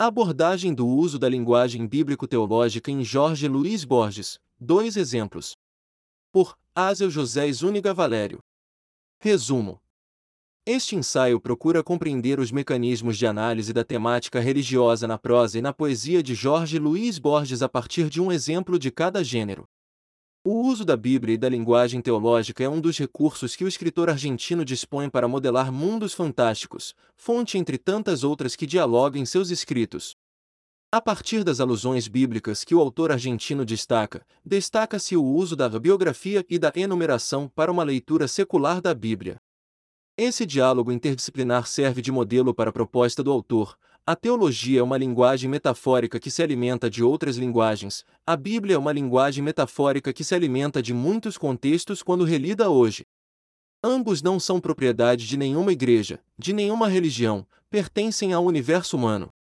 Abordagem do uso da linguagem bíblico-teológica em Jorge Luiz Borges. 2 exemplos. Por Ázio José Zúñiga Valério. Resumo. Este ensaio procura compreender os mecanismos de análise da temática religiosa na prosa e na poesia de Jorge Luiz Borges a partir de um exemplo de cada gênero. O uso da Bíblia e da linguagem teológica é um dos recursos que o escritor argentino dispõe para modelar mundos fantásticos, fonte entre tantas outras que dialoga em seus escritos. A partir das alusões bíblicas que o autor argentino destaca-se o uso da biografia e da enumeração para uma leitura secular da Bíblia. Esse diálogo interdisciplinar serve de modelo para a proposta do autor. A teologia é uma linguagem metafórica que se alimenta de outras linguagens. A Bíblia é uma linguagem metafórica que se alimenta de muitos contextos quando relida hoje. Ambos não são propriedade de nenhuma igreja, de nenhuma religião, pertencem ao universo humano.